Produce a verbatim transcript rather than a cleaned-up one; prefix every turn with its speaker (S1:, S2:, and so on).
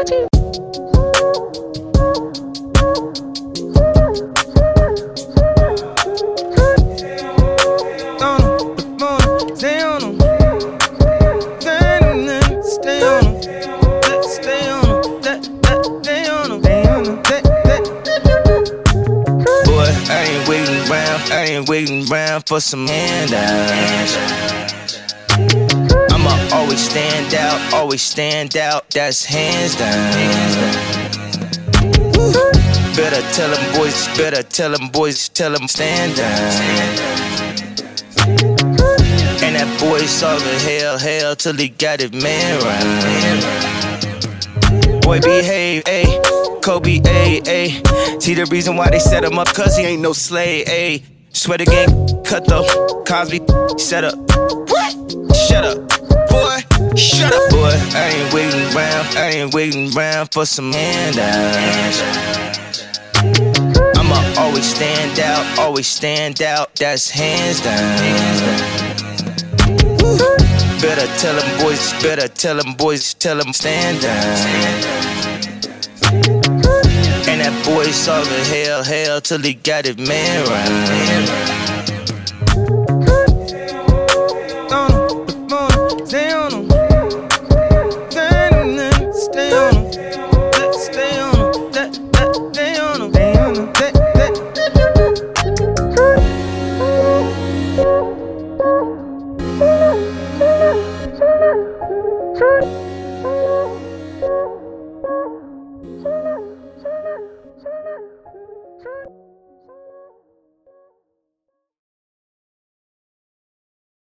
S1: I ain't waiting around for some handouts. I'ma always stand out, always stand out, that's hands down. Better tell them boys, better tell them boys, tell them stand down. And that boy's solving hell, hell till he got it man right. Boy behave, ayy, Kobe, ayy, ayy. See the reason why they set him up, cause he ain't no slave, ayy. Swear the game cut though, Cosby set up. What? Shut up, boy, shut up, boy. I ain't waiting around, I ain't waiting around for some handouts. I'ma always stand out, always stand out, that's hands down. Better tell them boys, better tell them boys, tell them stand down. And that boy solving hell, hell till he got it man right. Stay on him, stay on him, stay on him, stay on him, stay on him, stay on him, stay on him.